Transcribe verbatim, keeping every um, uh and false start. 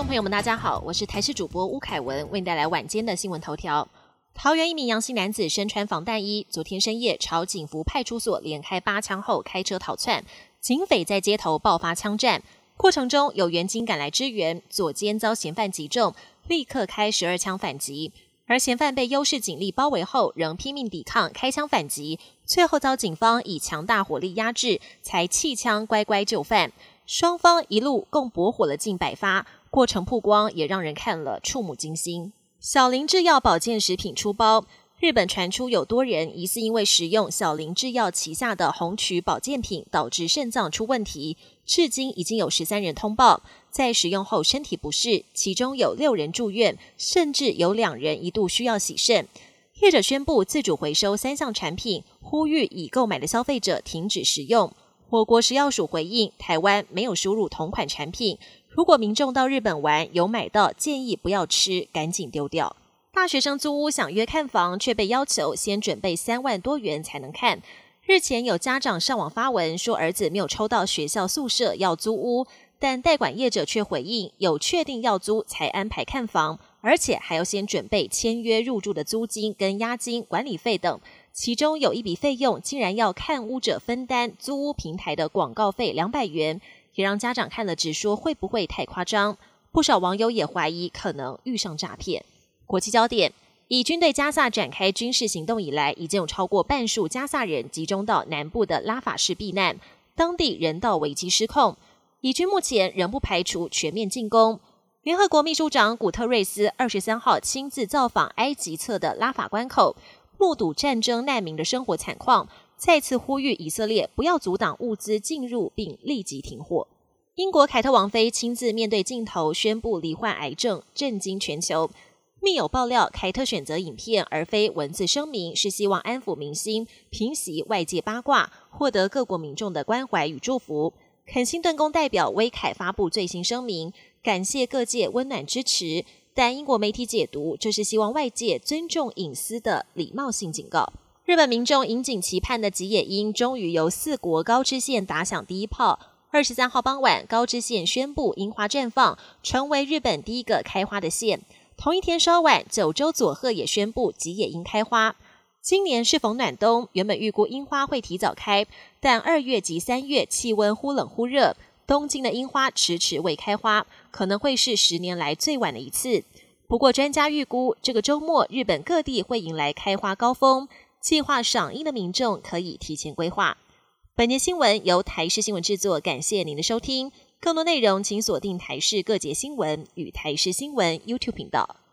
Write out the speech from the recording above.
众朋友们大家好，我是台视主播吴凯文，为您带来晚间的新闻头条。桃园一名杨姓男子身穿防弹衣，昨天深夜朝景福派出所连开八枪后开车逃窜，警匪在街头爆发枪战，过程中有员警赶来支援，左肩遭嫌犯击中，立刻开十二枪反击，而嫌犯被优势警力包围后仍拼命抵抗，开枪反击，最后遭警方以强大火力压制，才弃枪乖乖就范。双方一路共搏火了近百发，过程曝光也让人看了触目惊心。小林制药保健食品出包，日本传出有多人疑似因为食用小林制药旗下的红曲保健品导致肾脏出问题，至今已经有十三人通报，在食用后身体不适，其中有六人住院，甚至有两人一度需要洗肾。业者宣布自主回收三项产品，呼吁已购买的消费者停止食用。我国食药署回应，台湾没有输入同款产品，如果民众到日本玩有买到，建议不要吃，赶紧丢掉。大学生租屋想约看房，却被要求先准备三万多元才能看。日前有家长上网发文说儿子没有抽到学校宿舍要租屋，但代管业者却回应有确定要租才安排看房，而且还要先准备签约入住的租金跟押金、管理费等。其中有一笔费用竟然要看屋者分担租屋平台的广告费两百元，也让家长看了直说会不会太夸张。不少网友也怀疑可能遇上诈骗。国际焦点，以军对加萨展开军事行动以来，已经有超过半数加萨人集中到南部的拉法市避难，当地人道危机失控。以军目前仍不排除全面进攻。联合国秘书长古特瑞斯二十三号亲自造访埃及侧的拉法关口，目睹战争难民的生活惨况，再次呼吁以色列不要阻挡物资进入并立即停火。英国凯特王妃亲自面对镜头宣布罹患癌症，震惊全球。密友爆料，凯特选择影片而非文字声明，是希望安抚民心，平息外界八卦，获得各国民众的关怀与祝福。肯辛顿宫代表威凯发布最新声明，感谢各界温暖支持，但英国媒体解读这是希望外界尊重隐私的礼貌性警告。日本民众引颈期盼的吉野樱终于由四国高知县打响第一炮。二十三号傍晚，高知县宣布樱花绽放，成为日本第一个开花的县。同一天稍晚，九州佐贺也宣布吉野樱开花。今年适逢暖冬，原本预估樱花会提早开，但二月及三月气温忽冷忽热，东京的樱花迟迟未开花，可能会是十年来最晚的一次。不过专家预估，这个周末日本各地会迎来开花高峰，计划赏樱的民众可以提前规划。本节新闻由台视新闻制作，感谢您的收听。更多内容请锁定台视各节新闻与台视新闻 YouTube 频道。